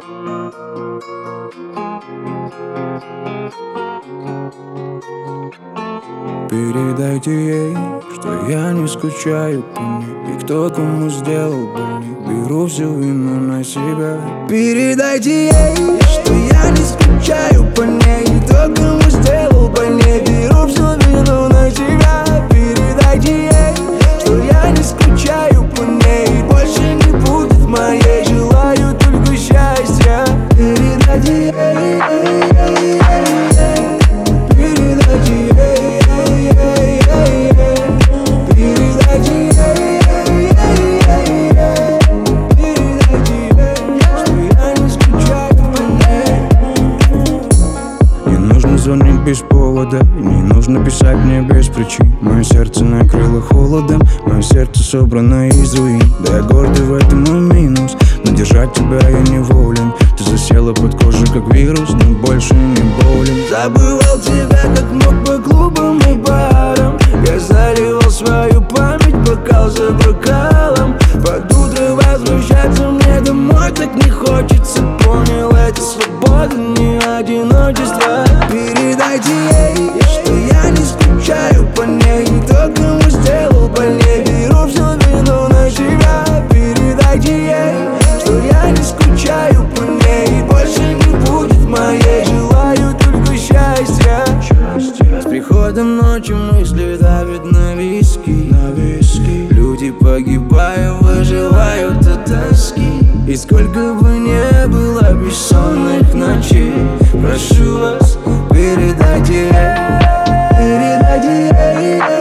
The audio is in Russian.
Передайте ей, что я не скучаю по ней. И кто кому сделал больней, беру всю вину на себя. Передайте ей, что я не скучаю по ней. И кто кому сделал больней, беру всю вину на себя. Передайте ей, что я не скучаю по ней. Больше не будет моей, желаю только счастья. Передайте ей, передайте ей. Звонить без повода, не нужно писать мне без причин. Мое сердце накрыло холодом, мое сердце собрано из руин. Да я гордый в этом и минус, но держать тебя я не волен. Ты засела под кожей как вирус, но больше не болен. Забывал тебя как мог по клубам и барам. Я заливал свою память бокал за бокалом. Под утро возвращаться мне домой так не хочется. Понял, это свобода, не одиночество. Передайте ей, что я не скучаю по ней. Кто кому сделал больней, беру всю вину на себя. Передайте ей, что я не скучаю по ней. Больше не будет моей, желаю только счастья. С приходом ночи мысли давят на виски. Люди погибают, выживают от тоски. И сколько бы не было бессонных ночей, прошу вас, передайте ей, передайте ей.